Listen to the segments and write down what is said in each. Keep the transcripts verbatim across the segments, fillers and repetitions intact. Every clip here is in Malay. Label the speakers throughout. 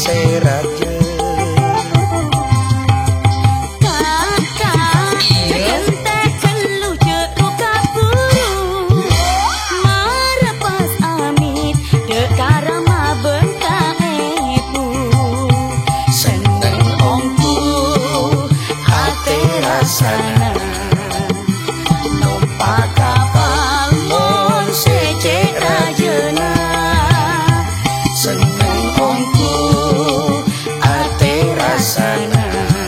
Speaker 1: seraja. Sana numpak kapal mon secek rajana seneng ongku ate rasana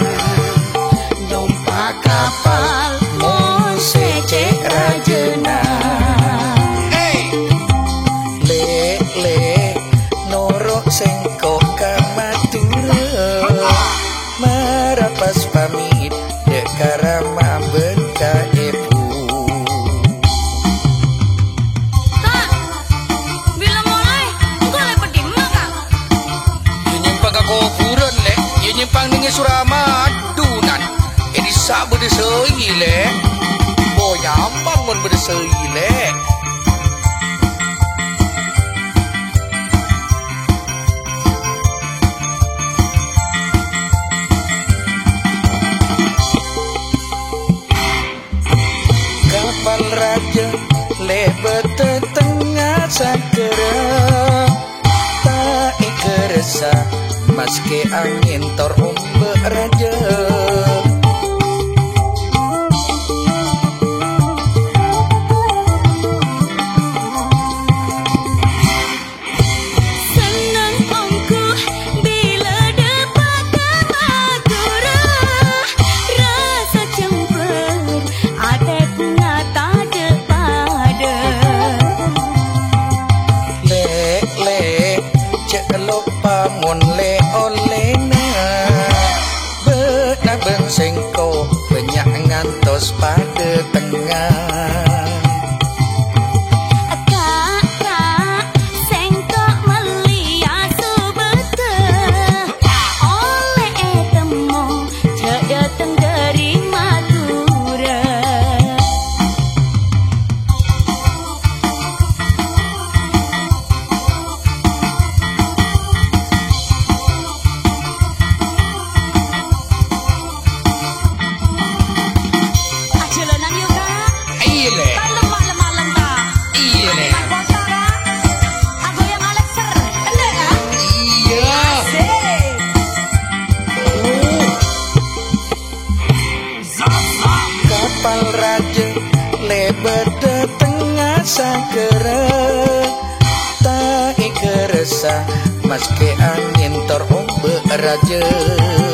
Speaker 1: numpak kapal mon secek rajana. Hey le le norok sengkok kamatura marapas pamit karama bengka ibu.
Speaker 2: Kak, bila mulai, engkau lepas di mana?
Speaker 1: Ia nyimpang ke kuburan le, ia nyimpang dengan suramat dunan. Ini sak berdesai le, boyampang pun berdesai le. Kapal raja lebet tengah sakera tak ikeresa maske angin tor umbe raja. Pamun le olena benang beng sengko banyak ngantos pada tengah.
Speaker 2: Kakak sengko melia subete oleh temu jaya tenggeri Madura. Malam-malam tak?
Speaker 1: Iya le.
Speaker 2: Kota kan? Aku yang Alexer, ada kan?
Speaker 1: Iya. Kapal raja lebar di tengah sakera tak ikeresa maske angin tor umbe raja.